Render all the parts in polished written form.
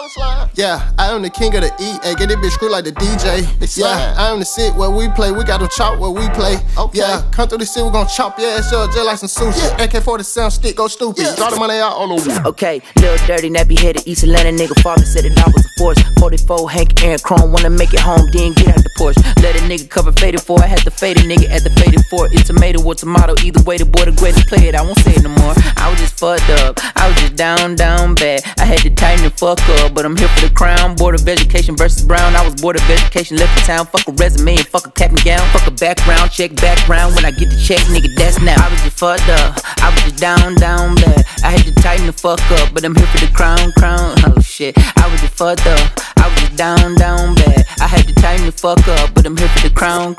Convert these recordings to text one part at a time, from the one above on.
Yeah, I am the king of the EA. Get this bitch screwed like the DJ. Yeah, I am the sit where we play. We got to chop where we play. Yeah, come through the city, we gon' chop your ass up just like some sushi. AK-47 stick, go stupid. Draw the money out all over. Okay, Lil Dirty, nappy headed East Atlanta nigga. Father said that I was a force. 44, Hank, Aaron Chrome. Wanna make it home, then get out the Porsche. Let a nigga cover faded for. I had to fade a nigga at the faded for. It's tomato or tomato. Either way, the boy the greatest play it. I won't say it no more. I was just fucked up. I was just down bad. I had to tighten the fuck up, but I'm here for the crown. Board of Education versus Brown. I was board of education, left the town. Fuck a resume and fuck a cap and gown. Fuck a background check, background. When I get the check, nigga, that's now. I was just fucked up. I was just down bad. I had to tighten the fuck up, but I'm here for the crown. Oh shit. I was just fucked up. I was just down bad. I had to tighten the fuck up, but I'm here for the crown.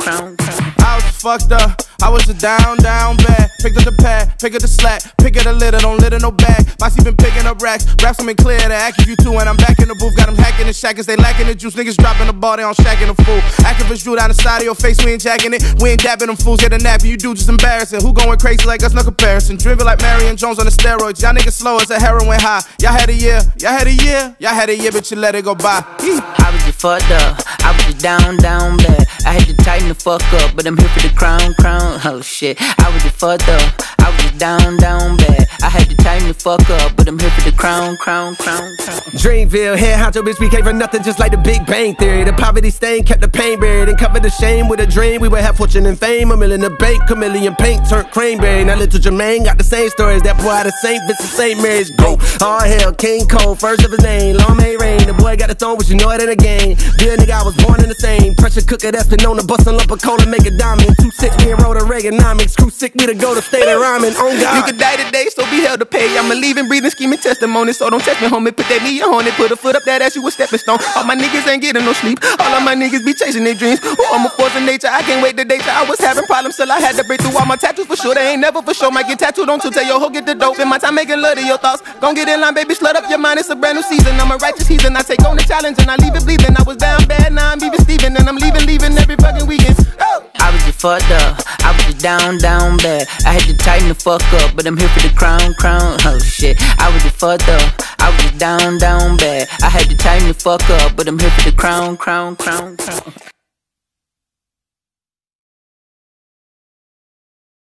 I was just fucked up. I was just down bad. Picked up the pad, pick up the slack, pick up the litter, don't litter no bag. Bossy been picking up racks, raps coming clear to act you too. And I'm back in the booth, got them hacking the shackers, they lacking the juice. Niggas dropping the ball, they on shacking the fool. Activists drew down the side of your face, we ain't jacking it. We ain't dabbing them fools, get a nap, you do just embarrassing. Who going crazy like us, no comparison. Driven like Marion Jones on the steroids. Y'all niggas slow as a heroin high. Y'all had a year, but you let it go by. I was just fucked up. I was just down bad. I had to tighten the fuck up, but I'm here for the crown. Oh shit. I was just fucked up. I was just down bad. I had to tighten the fuck up, but I'm here for the crown. Dreamville, head honcho, bitch, we came for nothing, just like the Big Bang Theory. The poverty stain kept the pain buried and covered the shame with a dream. We would have fortune and fame, a million in the bank, chameleon paint turned cranberry. Now little Jermaine got the same stories. That boy had the St. Vincent St. Mary's go. All hell, King Cole, first of his name. Long may rain. The boy got the throne, but you know it ain't a game. Dear nigga, I was born in the same. Pressure cooker that's been known to bust a lump of coal and make a diamond. 2-6, me and roll the Reaganomics. Crew sick, we to go to state of rhyming. On God. You could die today, so be held to pay. I'm a leaving, breathing, scheming testimony. So don't test me, homie. Put that knee on it. Put a foot up that ass, you a stepping stone. All my niggas ain't getting no sleep. All of my niggas be chasing their dreams. Ooh, I'm a force of nature. I can't wait the date. I was having problems till I had to break through all my tattoos for sure. They ain't never for sure. Might get tattooed on to tell your hoe get the dope. In my time making love to your thoughts. Gon' get in line, baby. Slut up your mind. It's a brand new season. I'm a righteous heathen. I take on the challenge and I leave it bleeding. I was down bad, now I'm even Steven. And I'm leaving every fucking weekend. Oh. I was just fucked up. I was just down bad. I had to tighten the fuck up, but I'm here for the crown. Oh shit. I was just fucked up. I was just down bad. I had to tighten the fuck up, but I'm here for the crown.